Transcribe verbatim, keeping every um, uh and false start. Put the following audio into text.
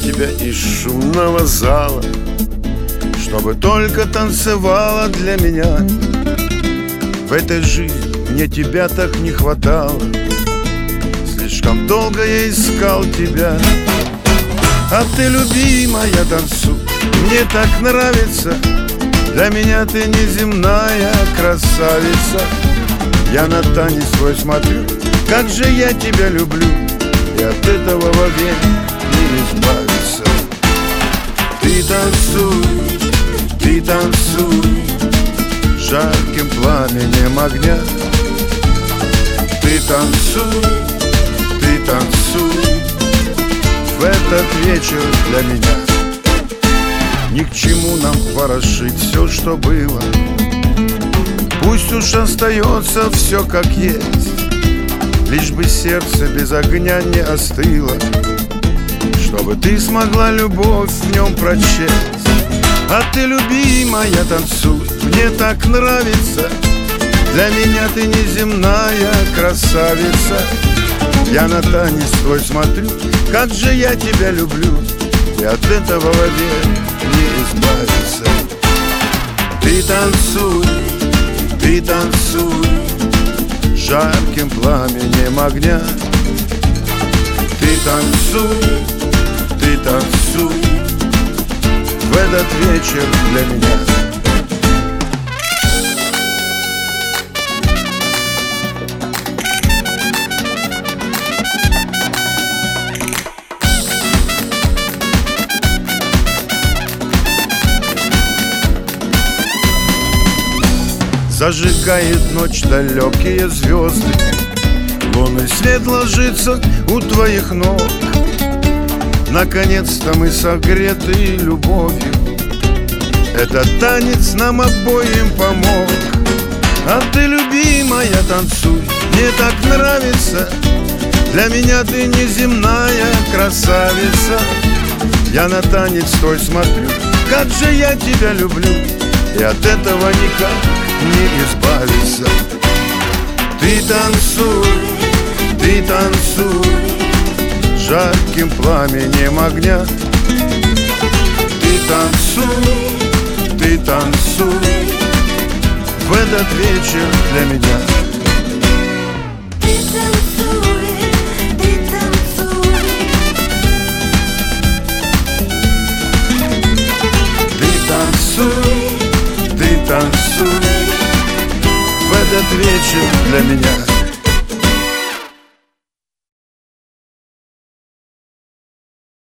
тебя из шумного зала, чтобы только танцевала для меня. В этой жизни мне тебя так не хватало, слишком долго я искал тебя. А ты, любимая, танцуй, мне так нравится. Для меня ты неземная красавица. Я на танец твой смотрю, как же я тебя люблю, и от этого вовек не избавиться. Ты танцуй, ты танцуй, жарким пламенем огня. Ты танцуй, ты танцуй, в этот вечер для меня. Ни к чему нам ворошить все, что было. Пусть уж остается все как есть, лишь бы сердце без огня не остыло, чтобы ты смогла любовь в нем прочесть. А ты, любимая, танцуй, мне так нравится. Для меня ты неземная красавица. Я на танец твой смотрю, как же я тебя люблю, и от этого вовек не избавиться. Ты танцуй, ты танцуй, жарким пламенем огня. Ты танцуй, ты танцуй, в этот вечер для меня. Зажигает ночь далекие звезды, лунный свет ложится у твоих ног. Наконец-то мы согреты любовью, этот танец нам обоим помог. А ты, любимая, танцуй, мне так нравится. Для меня ты неземная красавица. Я на танец твой смотрю, как же я тебя люблю, и от этого никак не избавиться. Ты танцуй, ты танцуй, жарким пламенем огня. Ты танцуй, ты танцуй, в этот вечер для меня. Ты танцуй, ты танцуй, ты танцуй, ты танцуй, в этот вечер для меня.